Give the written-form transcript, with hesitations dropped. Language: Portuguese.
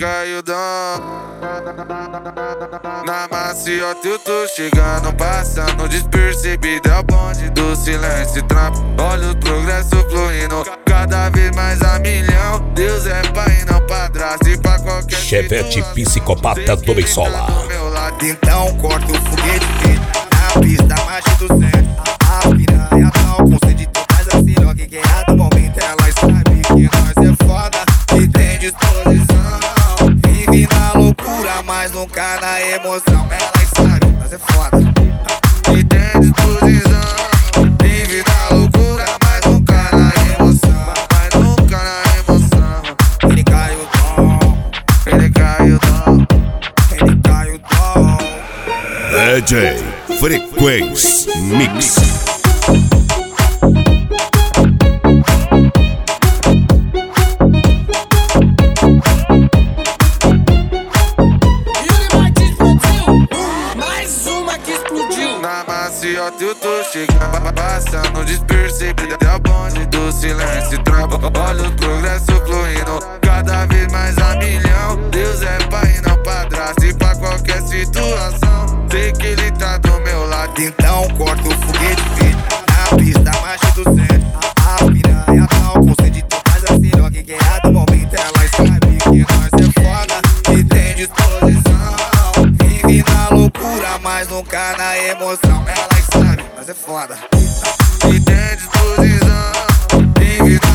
caiu na maciota eu tô chegando, passando despercebido. É o bonde do silêncio e trampo. Olha o progresso fluindo, cada vez mais a milhão. Deus é pai e não padrasto, e pra qualquer Chevette psicopata do Beisola. Então corta o foguete na pista, marcha do centro. A piranha tal, com sede de faz assim, ó, que é do momento. Elas sabem que nós é foda e tem disposição. Vive na loucura, mas nunca na emoção. Elas sabem, nós é foda e tem disposição. Vive na loucura, mas nunca na emoção. Mas nunca na emoção. Ele cai o tom, Ele caiu ele cai o tom. DJ Frequência Mix. na maciota eu tô chegando, passando despercebido. É o bonde do silêncio e trampo. Olha o progresso fluindo, cada vez mais a milhão. Deus é pai e não padrasto, e pra qualquer situação sei que ele tá do meu lado. Então corta o foguete na pista, marcha do centro. A piranha tal, com sede de faz assim, ó, que é do momento. Elas sabem que nós é foda e tem disposição. Vive na loucura, mas nunca na emoção. Elas sabem, nós é foda e tem disposição. Vive